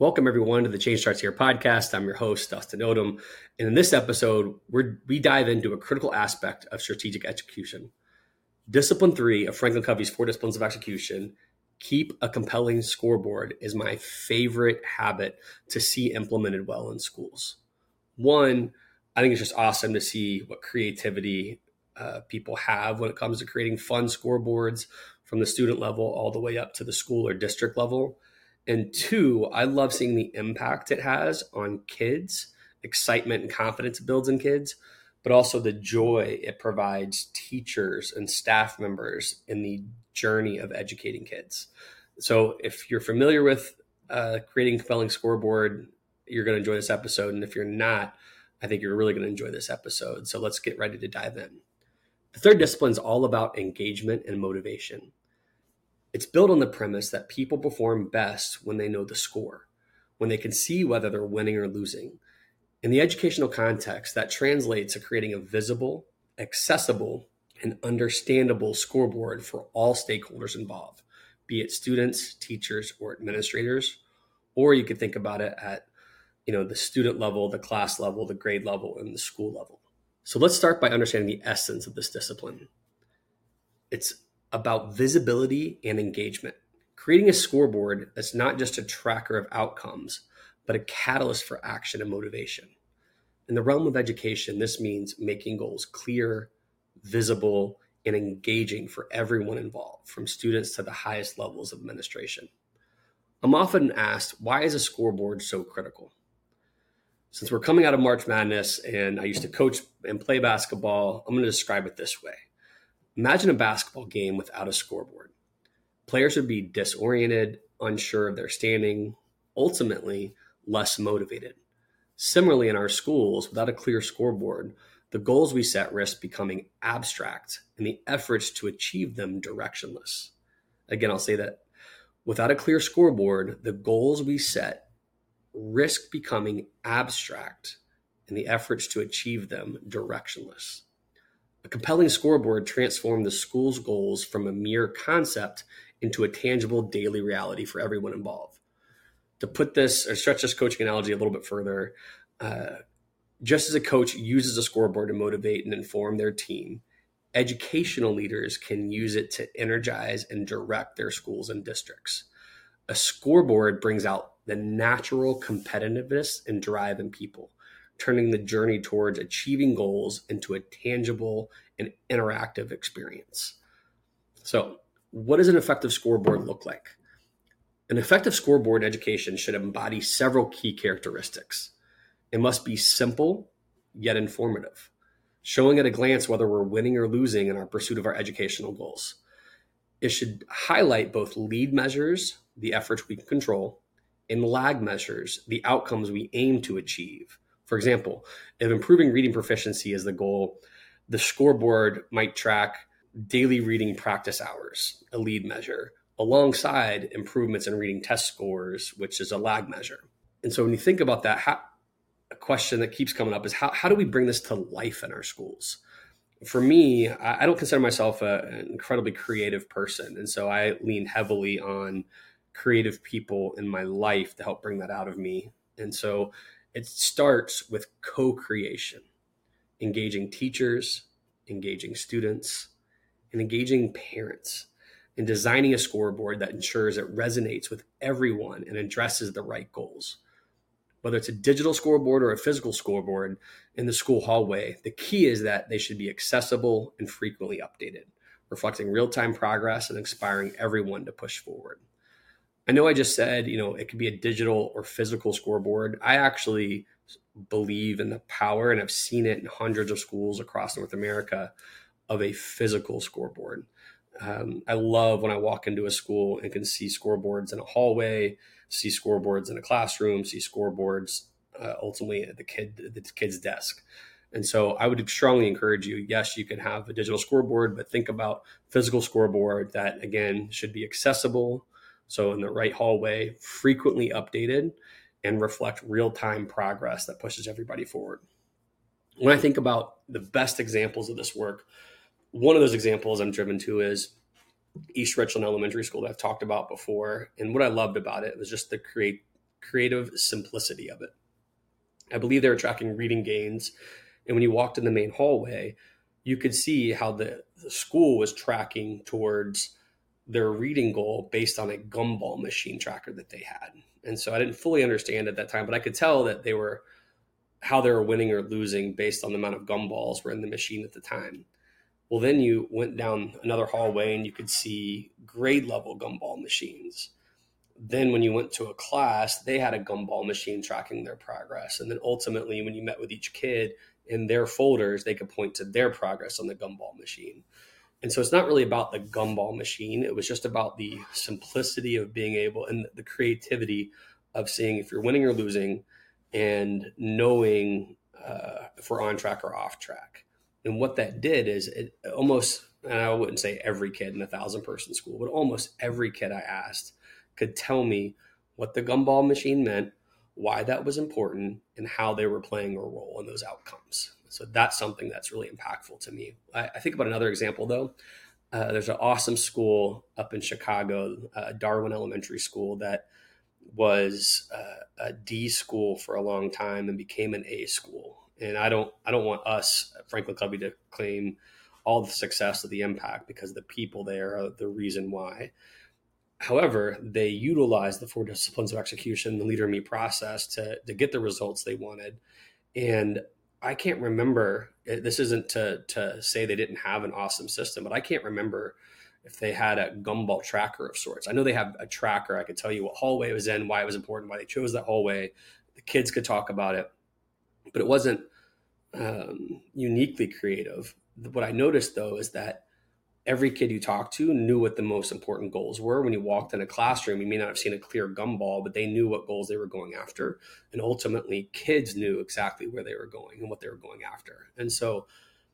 Welcome, everyone, to the Change Starts Here podcast. I'm your host, Dustin Odom. And in this episode, we dive into a critical aspect of strategic execution. Discipline 3 of Franklin Covey's 4 Disciplines of Execution, keep a compelling scoreboard, is my favorite habit to see implemented well in schools. One, I think it's just awesome to see what creativity people have when it comes to creating fun scoreboards from the student level all the way up to the school or district level. And two, I love seeing the impact it has on kids, excitement and confidence it builds in kids, but also the joy it provides teachers and staff members in the journey of educating kids. So if you're familiar with creating a compelling scoreboard, you're going to enjoy this episode. And if you're not, I think you're really going to enjoy this episode. So let's get ready to dive in. The third discipline is all about engagement and motivation. It's built on the premise that people perform best when they know the score, when they can see whether they're winning or losing. In the educational context, that translates to creating a visible, accessible, and understandable scoreboard for all stakeholders involved, be it students, teachers, or administrators. Or you could think about it at the student level, the class level, the grade level, and the school level. So let's start by understanding the essence of this discipline. It's about visibility and engagement, creating a scoreboard that's not just a tracker of outcomes, but a catalyst for action and motivation. In the realm of education, this means making goals clear, visible, and engaging for everyone involved, from students to the highest levels of administration. I'm often asked, why is a scoreboard so critical? Since we're coming out of March Madness and I used to coach and play basketball, I'm going to describe it this way. Imagine a basketball game without a scoreboard. Players would be disoriented, unsure of their standing, ultimately less motivated. Similarly, in our schools, without a clear scoreboard, the goals we set risk becoming abstract and the efforts to achieve them directionless. Again, I'll say that without a clear scoreboard, the goals we set risk becoming abstract and the efforts to achieve them directionless. A compelling scoreboard transformed the school's goals from a mere concept into a tangible daily reality for everyone involved. To put this or stretch this coaching analogy a little bit further, just as a coach uses a scoreboard to motivate and inform their team, educational leaders can use it to energize and direct their schools and districts. A scoreboard brings out the natural competitiveness and drive in people, turning the journey towards achieving goals into a tangible and interactive experience. So, what does an effective scoreboard look like? An effective scoreboard in education should embody several key characteristics. It must be simple, yet informative, showing at a glance whether we're winning or losing in our pursuit of our educational goals. It should highlight both lead measures, the efforts we can control, and lag measures, the outcomes we aim to achieve. For example, if improving reading proficiency is the goal, the scoreboard might track daily reading practice hours, a lead measure, alongside improvements in reading test scores, which is a lag measure. And so when you think about that, a question that keeps coming up is how do we bring this to life in our schools? For me, I don't consider myself an incredibly creative person. And so I lean heavily on creative people in my life to help bring that out of me. And so it starts with co-creation, engaging teachers, engaging students, and engaging parents, and designing a scoreboard that ensures it resonates with everyone and addresses the right goals. Whether it's a digital scoreboard or a physical scoreboard in the school hallway, the key is that they should be accessible and frequently updated, reflecting real-time progress and inspiring everyone to push forward. I know I just said, it could be a digital or physical scoreboard. I actually believe in the power, and I've seen it in hundreds of schools across North America, of a physical scoreboard. I love when I walk into a school and can see scoreboards in a hallway, see scoreboards in a classroom, see scoreboards ultimately at the kid's desk. And so I would strongly encourage you, yes, you can have a digital scoreboard, but think about physical scoreboard that, again, should be accessible. So in the right hallway, frequently updated, and reflect real-time progress that pushes everybody forward. When I think about the best examples of this work, one of those examples I'm driven to is East Richland Elementary School that I've talked about before. And what I loved about it was just the creative simplicity of it. I believe they were tracking reading gains. And when you walked in the main hallway, you could see how the school was tracking towards their reading goal based on a gumball machine tracker that they had. And so I didn't fully understand at that time, but I could tell that how they were winning or losing based on the amount of gumballs were in the machine at the time. Well, then you went down another hallway and you could see grade level gumball machines. Then when you went to a class, they had a gumball machine tracking their progress. And then ultimately, when you met with each kid in their folders, they could point to their progress on the gumball machine. And so it's not really about the gumball machine. It was just about the simplicity of being able and the creativity of seeing if you're winning or losing and knowing if we're on track or off track. And what that did is it almost, and I wouldn't say every kid in a 1,000-person school, but almost every kid I asked could tell me what the gumball machine meant, why that was important, and how they were playing a role in those outcomes. So that's something that's really impactful to me. I think about another example, though. There's an awesome school up in Chicago, Darwin Elementary School, that was a D school for a long time and became an A school. And I don't want us at Franklin Covey to claim all the success of the impact, because the people there are the reason why. However, they utilized the 4 disciplines of execution, the leader and me process to get the results they wanted. And I can't remember, this isn't to say they didn't have an awesome system, but I can't remember if they had a gumball tracker of sorts. I know they have a tracker. I could tell you what hallway it was in, why it was important, why they chose that hallway. The kids could talk about it, but it wasn't uniquely creative. What I noticed, though, is that every kid you talked to knew what the most important goals were. When you walked in a classroom, you may not have seen a clear gumball, but they knew what goals they were going after. And ultimately, kids knew exactly where they were going and what they were going after. And so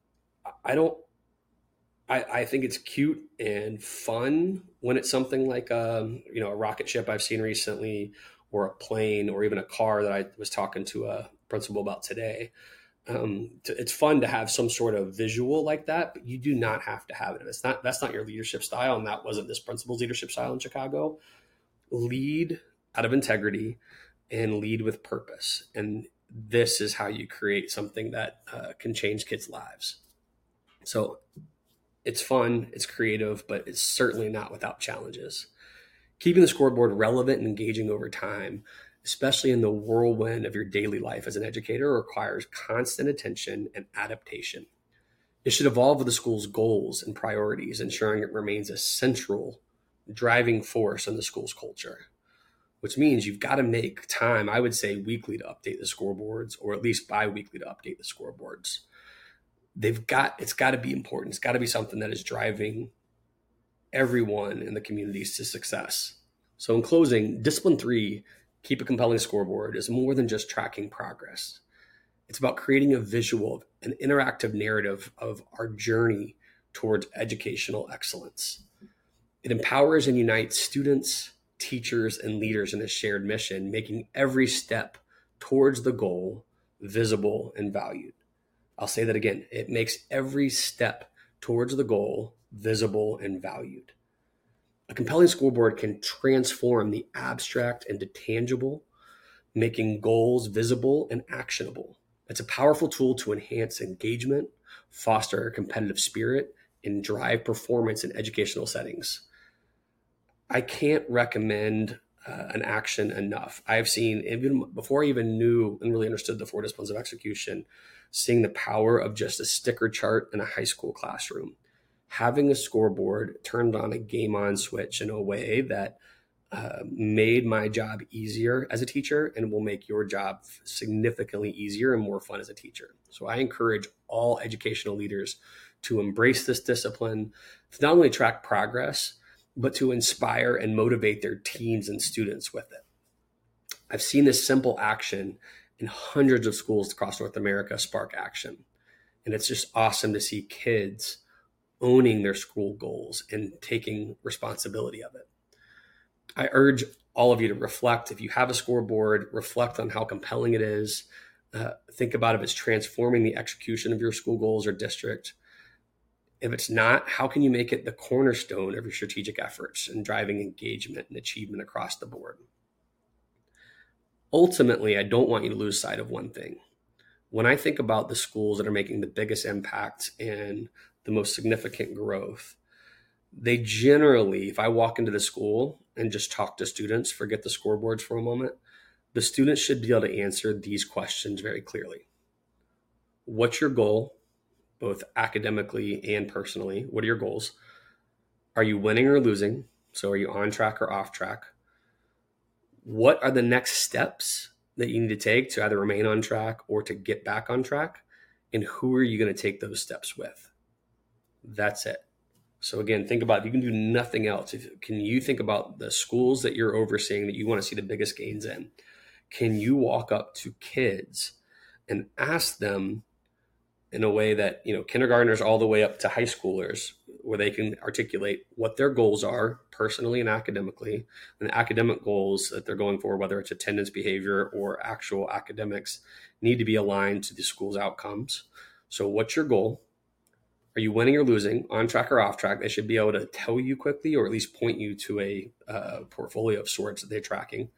I think it's cute and fun when it's something like a rocket ship I've seen recently, or a plane, or even a car that I was talking to a principal about today. It's fun to have some sort of visual like that, but you do not have to have it. That's not your leadership style, and that wasn't this principal's leadership style in Chicago. Lead out of integrity and lead with purpose. And this is how you create something that can change kids' lives. So it's fun, it's creative, but it's certainly not without challenges. Keeping the scoreboard relevant and engaging over time, especially in the whirlwind of your daily life as an educator, requires constant attention and adaptation. It should evolve with the school's goals and priorities, ensuring it remains a central driving force in the school's culture, which means you've got to make time, I would say weekly, to update the scoreboards, or at least bi-weekly to update the scoreboards. It's got to be important. It's got to be something that is driving everyone in the communities to success. So in closing, Discipline 3, Keep a Compelling Scoreboard, is more than just tracking progress. It's about creating a visual, an interactive narrative of our journey towards educational excellence. It empowers and unites students, teachers, and leaders in a shared mission, making every step towards the goal visible and valued. I'll say that again. It makes every step towards the goal visible and valued. A compelling scoreboard can transform the abstract into tangible, making goals visible and actionable. It's a powerful tool to enhance engagement, foster a competitive spirit, and drive performance in educational settings. I can't recommend an action enough. I've seen, even before I even knew and really understood the 4 disciplines of execution, seeing the power of just a sticker chart in a high school classroom. Having a scoreboard turned on a game on switch in a way that made my job easier as a teacher, and will make your job significantly easier and more fun as a teacher. So I encourage all educational leaders to embrace this discipline, to not only track progress, but to inspire and motivate their teams and students with it. I've seen this simple action in hundreds of schools across North America spark action. And it's just awesome to see kids owning their school goals and taking responsibility of it. I urge all of you to reflect. If you have a scoreboard, reflect on how compelling it is. Think about if it's transforming the execution of your school goals or district. If it's not, how can you make it the cornerstone of your strategic efforts and driving engagement and achievement across the board? Ultimately, I don't want you to lose sight of one thing. When I think about the schools that are making the biggest impact and the most significant growth, they generally, if I walk into the school and just talk to students, forget the scoreboards for a moment, the students should be able to answer these questions very clearly. What's your goal, both academically and personally? What are your goals? Are you winning or losing? So are you on track or off track? What are the next steps that you need to take to either remain on track or to get back on track? And who are you going to take those steps with? That's it. So again, think about, if you can do nothing else, can you think about the schools that you're overseeing that you want to see the biggest gains in? Can you walk up to kids and ask them in a way that, kindergartners all the way up to high schoolers, where they can articulate what their goals are personally and academically, and the academic goals that they're going for, whether it's attendance, behavior, or actual academics, need to be aligned to the school's outcomes. So what's your goal? Are you winning or losing, on track or off track? They should be able to tell you quickly, or at least point you to a portfolio of sorts that they're tracking.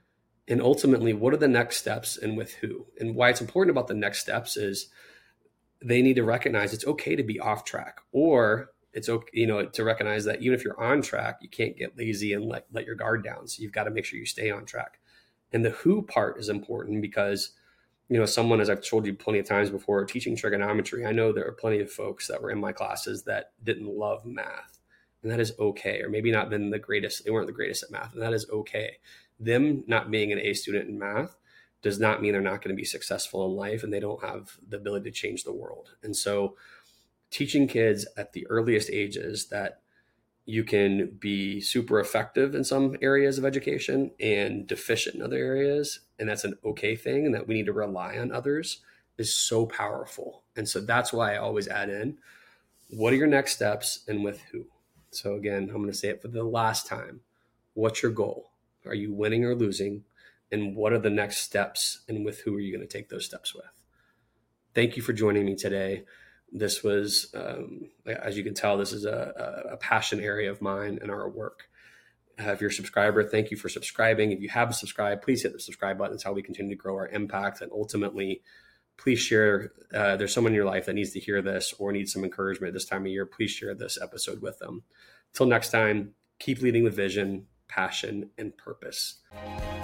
And ultimately, what are the next steps and with who? And why it's important about the next steps is they need to recognize it's okay to be off track, or it's okay, to recognize that even if you're on track, you can't get lazy and let your guard down. So you've got to make sure you stay on track. And the who part is important because, someone, as I've told you plenty of times before, teaching trigonometry, I know there are plenty of folks that were in my classes that didn't love math, and that is okay. Or maybe not been the greatest, they weren't the greatest at math, and that is okay. Them not being an A student in math does not mean they're not going to be successful in life and they don't have the ability to change the world. And so teaching kids at the earliest ages that you can be super effective in some areas of education and deficient in other areas, and that's an okay thing, and that we need to rely on others, is so powerful. And so that's why I always add in, what are your next steps and with who? So again, I'm going to say it for the last time. What's your goal? Are you winning or losing? And what are the next steps and with who are you going to take those steps with? Thank you for joining me today. This was, as you can tell, this is a passion area of mine in our work. If you're a subscriber, thank you for subscribing. If you haven't subscribed, please hit the subscribe button. It's how we continue to grow our impact. And ultimately, please share. There's someone in your life that needs to hear this or needs some encouragement this time of year. Please share this episode with them. Till next time, keep leading with vision, passion, and purpose.